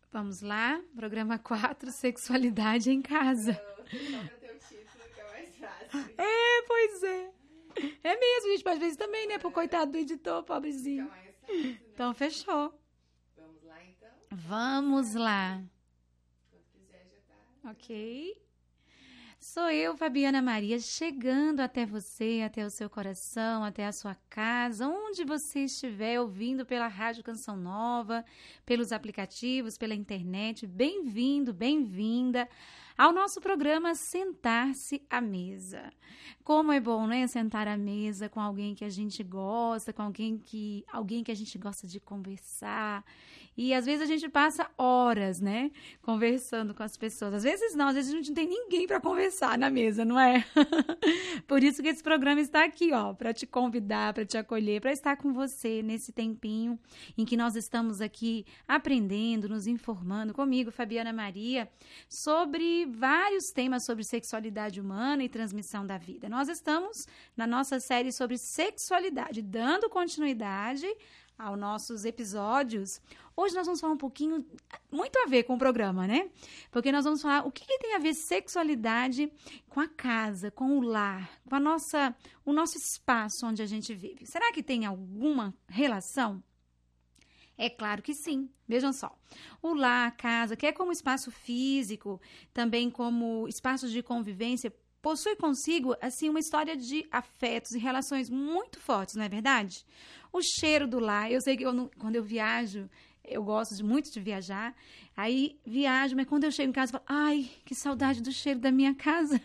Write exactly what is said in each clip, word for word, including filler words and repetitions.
Vamos lá, programa quatro, sexualidade em casa. Só pra ter o título que é mais fácil. É, pois é. É mesmo, gente, às vezes também, né, pro coitado do editor, pobrezinho. Fica mais fácil, né? Então, fechou. Vamos lá, então? Vamos lá. Quando quiser já tá. Ok. Sou eu, Fabiana Maria, chegando até você, até o seu coração, até a sua casa, onde você estiver ouvindo pela Rádio Canção Nova, pelos aplicativos, pela internet. Bem-vindo, bem-vinda ao nosso programa Sentar-se à Mesa. Como é bom, né? Sentar à mesa com alguém que a gente gosta, com alguém que, alguém que a gente gosta de conversar. E às vezes a gente passa horas, né? Conversando com as pessoas. Às vezes não, às vezes a gente não tem ninguém para conversar na mesa, não é? Por isso que esse programa está aqui, ó, para te convidar, para te acolher, para estar com você nesse tempinho em que nós estamos aqui aprendendo, nos informando comigo, Fabiana Maria, sobre vários temas sobre sexualidade humana e transmissão da vida. Nós estamos na nossa série sobre sexualidade, dando continuidade aos nossos episódios. Hoje nós vamos falar um pouquinho, muito a ver com o programa, né? Porque nós vamos falar o que, que tem a ver sexualidade com a casa, com o lar, com a nossa, o nosso espaço onde a gente vive. Será que tem alguma relação? É claro que sim. Vejam só, o lar, a casa, que é como espaço físico, também como espaço de convivência, possui consigo, assim, uma história de afetos e relações muito fortes, não é verdade? O cheiro do lar, eu sei que eu não, quando eu viajo, eu gosto de, muito de viajar, aí viajo, mas quando eu chego em casa, eu falo, ai, que saudade do cheiro da minha casa.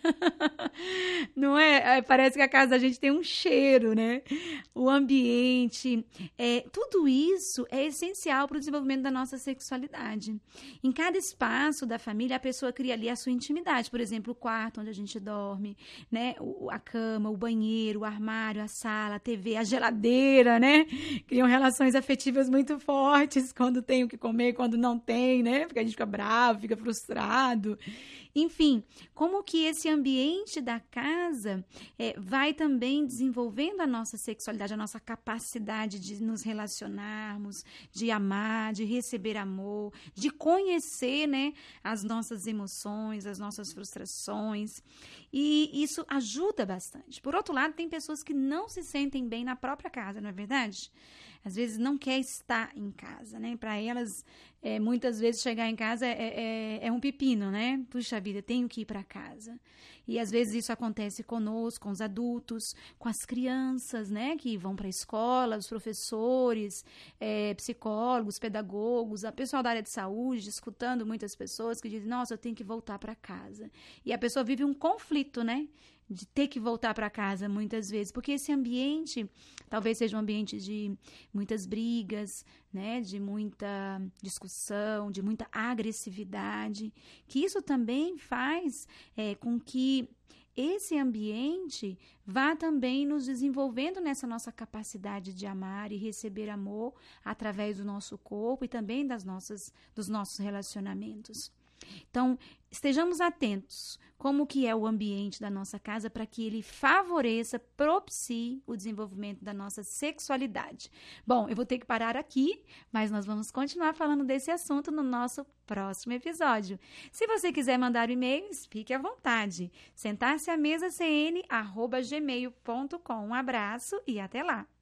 Não é? Parece que a casa da gente tem um cheiro, né? O ambiente, é, tudo isso é essencial para o desenvolvimento da nossa sexualidade. Em cada espaço da família, a pessoa cria ali a sua intimidade, por exemplo, o quarto onde a gente dorme, né? O, a cama, o banheiro, o armário, a sala, a T V, a geladeira, né? Criam relações afetivas muito fortes quando tem o que comer, quando não tem, né? Porque a gente fica bravo, fica frustrado. Enfim, como que esse ambiente da casa é, vai também desenvolvendo a nossa sexualidade, a nossa capacidade de nos relacionarmos, de amar, de receber amor, de conhecer, né, as nossas emoções, as nossas frustrações. E isso ajuda bastante. Por outro lado, tem pessoas que não se sentem bem na própria casa, não é verdade? Às vezes não quer estar em casa, né? Para elas, é, muitas vezes chegar em casa é, é, é um pepino, né? Puxa vida, tenho que ir para casa. E às vezes isso acontece conosco, com os adultos, com as crianças, né? Que vão para a escola, os professores, é, psicólogos, pedagogos, a pessoal da área de saúde, escutando muitas pessoas que dizem, nossa, eu tenho que voltar para casa. E a pessoa vive um conflito, né? De ter que voltar para casa muitas vezes, porque esse ambiente talvez seja um ambiente de muitas brigas, né, de muita discussão, de muita agressividade, que isso também faz é, com que esse ambiente vá também nos desenvolvendo nessa nossa capacidade de amar e receber amor através do nosso corpo e também das nossas, dos nossos relacionamentos. Então, estejamos atentos como que é o ambiente da nossa casa para que ele favoreça, propicie o desenvolvimento da nossa sexualidade. Bom, eu vou ter que parar aqui, mas nós vamos continuar falando desse assunto no nosso próximo episódio. Se você quiser mandar um e-mail, fique à vontade. sentar-se à mesa c n arroba gmail ponto com. Um abraço e até lá!